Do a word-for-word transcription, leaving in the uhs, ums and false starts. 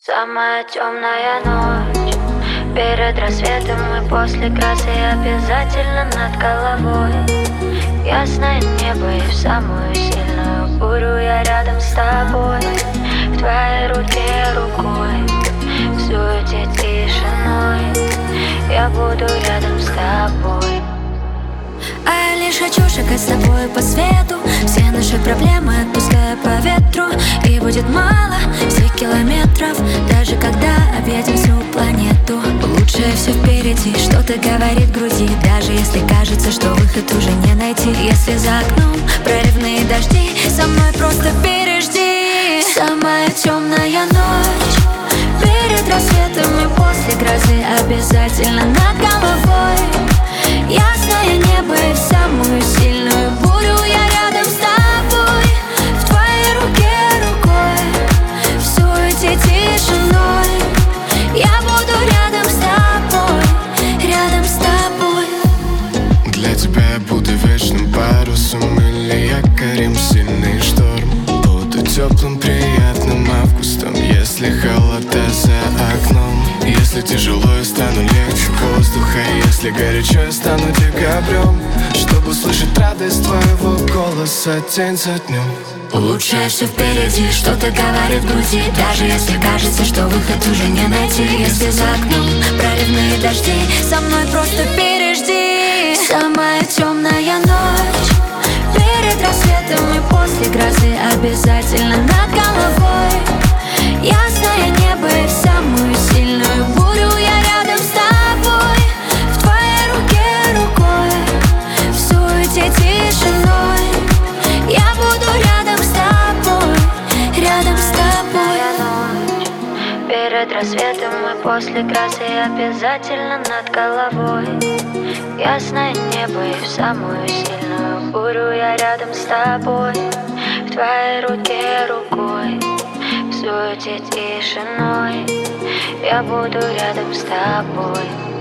Самая темная ночь перед рассветом и после грозы обязательно над головой. Ясное небо и в самую сильную бурю я рядом с тобой. В твоей руке рукой, в суете тишиной я буду рядом с тобой. А я лишь хочу шагать с тобой по свету, все наши проблемы отпуская по ветру. И будет мало всех километров, даже когда объедем всю планету. Лучшее все впереди, что-то говорит в груди, даже если кажется, что выход уже не найти. Если за окном проливные дожди, со мной просто пережди. Самая темная ночь перед рассветом и после грозы обязательно над головой. Ясное небо и в самую сильную бурю я рядом с тобой. В твоей руке рукой, в суете тишиной я буду рядом с тобой, рядом с тобой. Для тебя я буду вечным парусом или якорем сильный шторм. Буду теплым, приятным августом, если холода за окном. Если тяжело, я стану легче воздуха, если горячо, я стану декабрем, чтобы услышать радость твоего голоса день за днем. Лучшее все впереди, что-то говорит в груди, даже если кажется, что выход уже не найти. Если за окном проливные дожди, со мной просто пережди. Самая темная ночь перед рассветом и после грозы обязательно над головой. Ясное небо и в самую сильную бурю я рядом с тобой. В твоей руке рукой, в суете тишиной я буду рядом с тобой, рядом с тобой. Ночь перед рассветом и после грозы обязательно над головой. Ясное небо и в самую сильную бурю я рядом с тобой. В твоей руке рукой, в суете тишиной я буду рядом с тобой.